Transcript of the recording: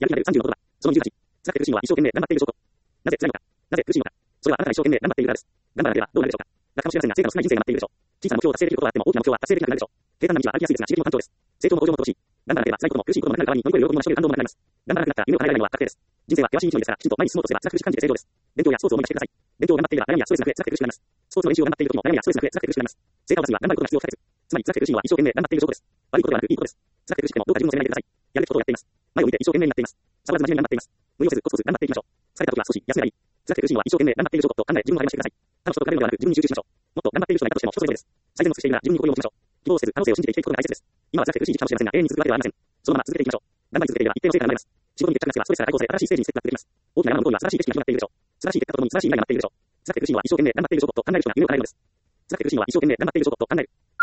やる気が出る30の言葉。その28。辛くて苦しいのは一生懸命頑張っている証拠。なぜ辛いのか。なぜ苦しいのか。それはあなたが一生懸命頑張っているからです。頑張らなければどうなるでしょうか。楽かもしれませんが、成果の少ない人生が待っているでしょう。小さな目標を達成できることはあっても、大きな目標は達成できなくなるでしょう。平坦な道は歩きやすいですが、刺激の単調です。成長も向上も乏しい。頑張らなければ辛いことも苦しいこともなくなる代わりに乗り越える喜びも成し得る感動もなくなります。頑張らなくなったら夢を叶えられないのは確定です。人生は険しい道のりですから、きちんと毎日進もうとすれば辛く苦しく感じて成長です。勉強やスポーツを思い出してください。勉強を頑張っていれば悩みやストレスなく辛くて苦しくなります。スポーツの練習を頑張っている時も悩みやストレスなく辛くて苦しくなります。成果を出すには頑張ることが必要不可欠。つまり辛くて苦しいのは一生懸命頑張っている証拠です。悪いことではなくいいことです。辛くて苦しくてもどうか自分を責めないでください。やるべきことをやっています。前を見て一生懸命になっています。触らず真面目に頑張っています。無理をせずコツコツ頑張っていきましょう。疲れた時は少し休めばいい。辛くて苦しいのは一生懸命頑張っている証拠と考え自分を励ましてください。他の人と比べるのではなく自分に集中しましょう。もっと頑張っている人がいたとしても人それぞれです。最善の尽くしているなら自分に誇りを持ちましょう。希望を捨てず可能性を信じて生きていくことが大切です。今は辛くて苦しい時期かもしれませんが永遠に続くわけではありません。そのまま続けていきましょう。頑張り続けていれば一定の成果が生まれます。仕事に決着がつけばストレスから解放され新しいステージにステップアップできます。大きな山の向こうには素晴らしい景色が広がっているでしょう。素晴らしい結果とともに素晴らしい未来が待っているでしょう。辛くて苦しいのは一生懸命頑張っている証拠と考えるしかない夢を叶えるのです。辛くて苦しいのは一生懸命頑張っている証拠と考える。